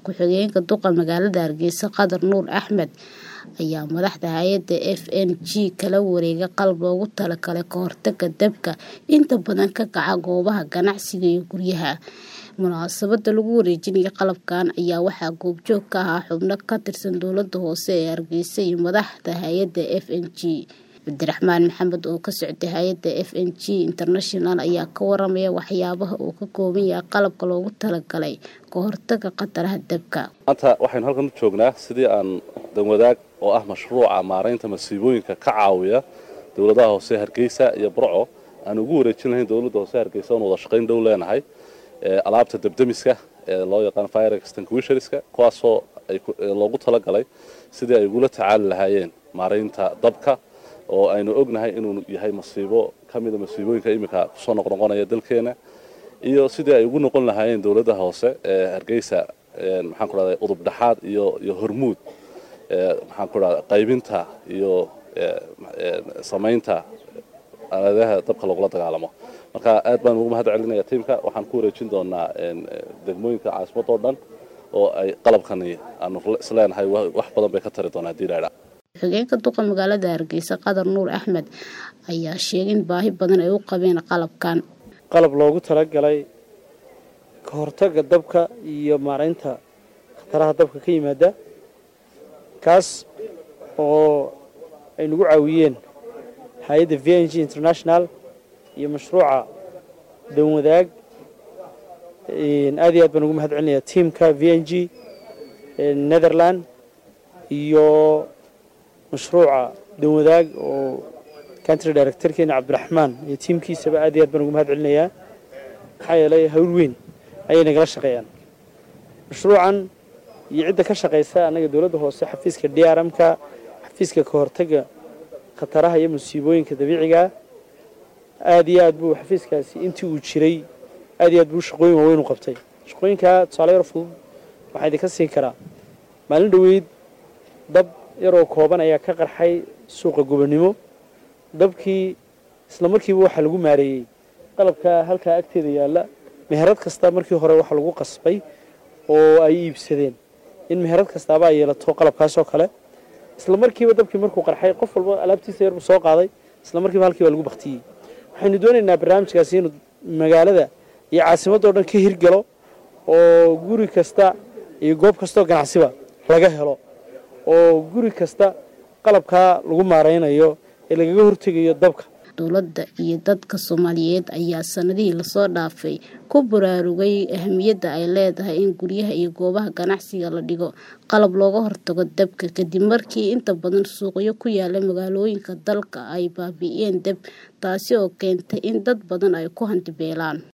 ku-xigeenka duqa magaalada Hargeysa Qadar Nuur Axmed ayaa madaxda hay'adda FNG kala wareegay qalab loogu talagalay ka hortagga dabka inta badan ka kaca goobaha ganacsiga iyo guryaha. Munaasabadda lagu wareejinayo qalabkan ayaa waxaa goobjoog ka ahaa xubno ka tirsan dowladda hoose ee Hargeysa iyo madaxda hay'adda FNG. Cabdiraxmaan Maxamed oo ka socday hay'adda FNG International ayaa ka waramaya waxyaabaha uu ka kooban yahay qalabka loogu talagalay ka hortagga khataraha dabka. Maanta waxaynu halkan u joognaa sidii aan danwadaag oo ah mashruuca maareynta masiibooyinka ka caawiya dowladaha hoose Hargeysa iyo Burco aan ugu wareejin lahayn dowladda hoose Hargeysa oo wada shaqayn dhow leenahay alaabta dabdamiska ee loo yaqaan fire extinguisherska kuwaasoo loogu talagalay sidii ay ugula tacaali lahaayeen maareynta dabka oo aynu ognahay inuu yahay masiibo kamid ah masiibooyinka imika ku soo noqnoqonaya dalkeena iyo sidii ay ugu noqon lahaayeen dowladaha hoose ee Hargeysa maxaan ku raadayay udub dhaxaad iyo hormuud maxaan ku raadayay qaybinta iyo sameynta aaladaha dabka lagula dagaalamo. Marka aad baan ugu mahad celinayaa tiimka waxaan ku wareejin doonaa degmooyinka caasimada oo dhan oo ay qalabkani aanu isleenahay wax badan bay ka tari doonaa diilaadha. Ku-xigeenka duqa magaalada Hargeysa Qadar Nuur Axmed ayaa sheegay in baahi badan ay u qabeen qalabkan. Qalab loogu talagalay ka hortagga dabka iyo maareynta khataraha dabka ka yimaada kaas oo ay nagu caawiyeen hay'adda VNG International iyo mashruuca danwadaag aad iyo aad baan ugu mahad celinayaa tiimka VNG Netherland iyo mashruuca danwadaag oo country director-keena Cabdiraxmaan iyo tiimkiisaba aad iyo aad baan ugu mahad celinayaa maxaa yeelay hawl weyn ayay nagala shaqeeyaan mashruucan iyo cidda ka shaqeysa anaga dowladda hoose xafiiska DRM-ka xafiiska ka hortagga khataraha iyo musiibooyinka dabiiciga aad iyo aad buu xafiiskaasi intii uu jiray aad iyo aad buu shaqooyin weyn u qabtay shaqooyinka tusaale yar fudud waxaa idinka siin karaa maalin dhaweyd dab yaroo kooban ayaa ka qarxay suuqa gobonimo dabkii isla markiiba waxaa lagu maareeyey qalabka halkaa agteeda yaalla meherad kasta markii hore waxaa lagu qasbay oo ay iibsadeen in meherad kastaaba ay yeelato qalabkaasoo kale isla markiiba dabkii markuu qarxay qof walba alaabtiisa yar buu soo qaaday isla markiiba halkii lagu baktiyey waxaynu doonaynaa barnaamijkaasi inuu magaalada iyo caasimadda oo dhan ka hirgalo oo guri kasta iyo goob kastoo ganacsiba laga helo oo guri kasta qalabka lagu maareynayo ee lagaga hortegayo dabka. Dowladda iyo dadka Soomaaliyeed ayaa sanadihii la soo dhaafay ku baraarugay ahmiyadda ay leedahay in guryaha iyo goobaha ganacsiga la dhigo qalab looga hortago dabka kadib markii inta badan suuqyo ku yaala magaalooyinka dalka ay baabi'iyeen dab taasi oo keentay in dad badan ay ku hanti beelaan.